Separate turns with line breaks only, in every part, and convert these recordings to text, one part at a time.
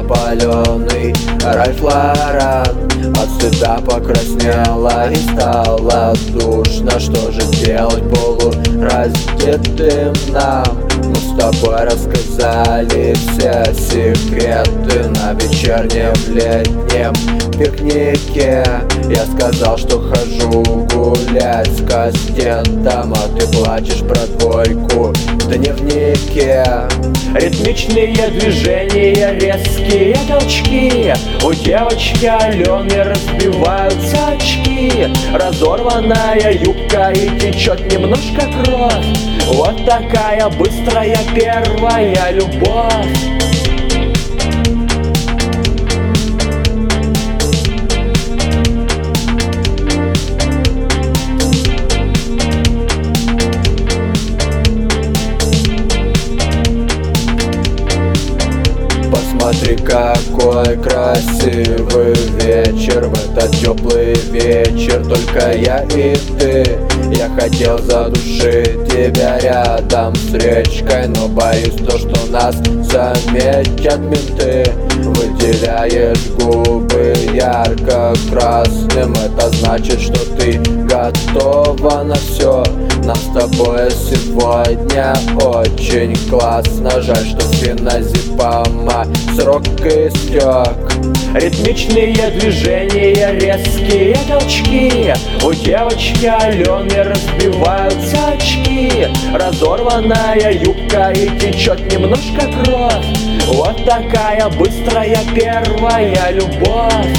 паленый Ральф Лоран. От стыда покраснела и стало душно. Что же делать полураздетым нам? Мы с тобой рассказали все секреты на вечернем летнем пикнике. Я сказал, что хожу гулять с кастетом, а ты плачешь про двойку в дневнике.
Ритмичные движения, резкие толчки. У девочки Алены разбиваются очки. Разорванная юбка и течет немножко кровь. Вот такая быстрая первая любовь.
Посмотри, какой красивый вечер. В этот теплый вечер только я и ты. Я хотел задушить тебя рядом с речкой, но боюсь то, что нас заметят менты. Выделяешь губы ярко-красным, это значит, что ты готова на все. Нам с тобой сегодня очень классно. Жаль, что феназепама срок истек.
Ритмичные движения, резкие толчки. У девочки Алены разбиваются очки. Разорванная юбка и течет немножко кровь. Вот такая быстрая первая любовь.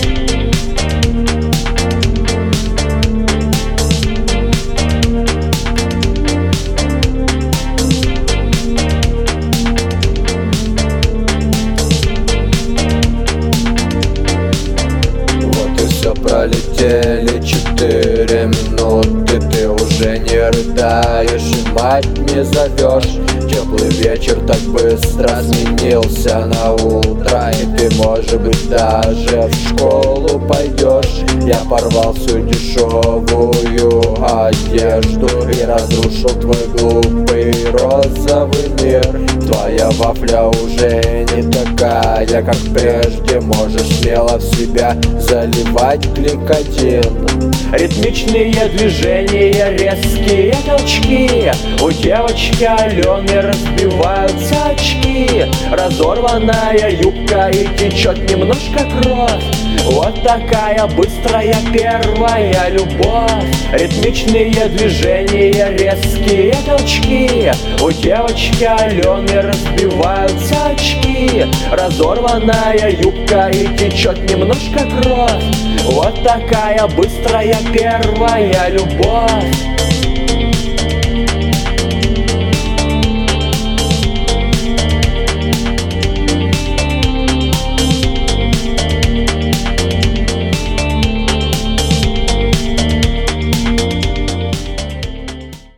Пролетели 4 минуты, ты уже не рыдаешь и мать не зовешь. Теплый вечер так быстро сменился на утро, и ты, может быть, даже в школу пойдешь. Я порвал всю дешевую одежду и разрушил твой глупый розовый мир. Твоя вафля уже не такая, как прежде. Можешь смело в себя заливать гликотин.
Ритмичные движения, резкие толчки. У девочки Алены разбиваются очки. Разорванная юбка и течет немножко кровь. Вот такая быстрая первая любовь. Ритмичные движения, резкие толчки. У девочки Алены разбиваются очки. Разорванная юбка и течет немножко кровь. Вот такая быстрая первая любовь.